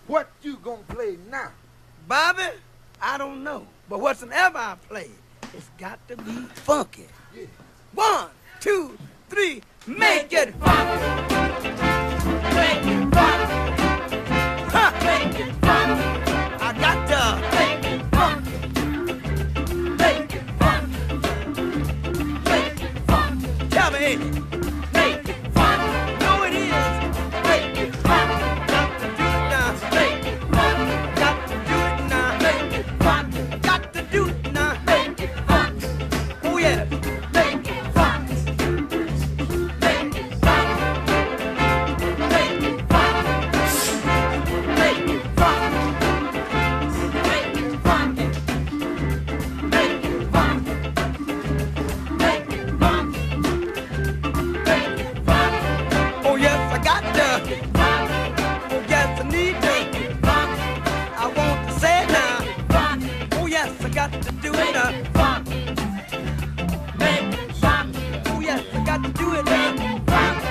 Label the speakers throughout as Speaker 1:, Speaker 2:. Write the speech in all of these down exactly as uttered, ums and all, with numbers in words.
Speaker 1: What you gonna play now?
Speaker 2: Bobby, I don't know. But whatsoever I play, it's got to be funky.
Speaker 1: Yeah.
Speaker 2: One, two, three, make it funky. Make it funky. Huh. Make it funky. I got to make it funky. Make it funky. Make it funky. Tell me, ain't it? Make it funky. No, it is. Make it funky. Got to do it now. Make it funky. Got to do it now. Make it funky. Got to do it now. Make it funky. Oh yeah. Make it funky. Make it funky. Make it funky. Make it funky. Make it funky. Make it funky. Make it funky. Make it funky. Oh yes, I got to. Oh yes, I need to. I want to say it now. Oh yes, I got to do it now. Oh yes, I got to do it now.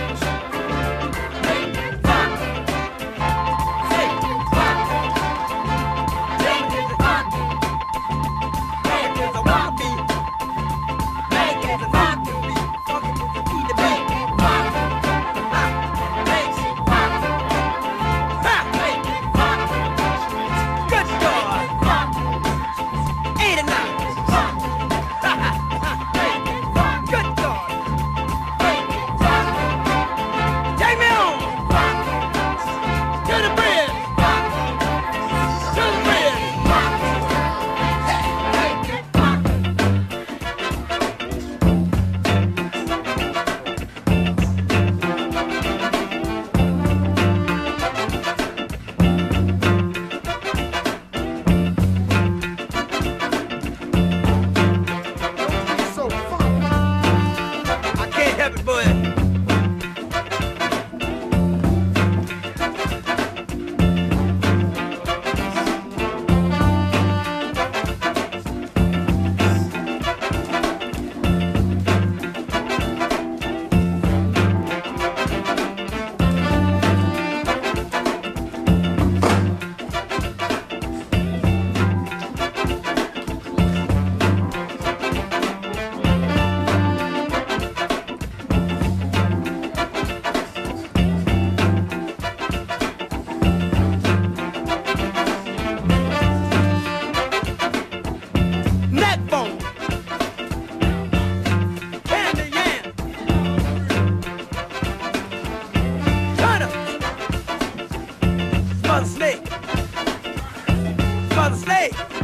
Speaker 1: So funky.
Speaker 2: I can't help it, boy. Neck bone. Candy yam. Turtle. Mother snake. Mother snake.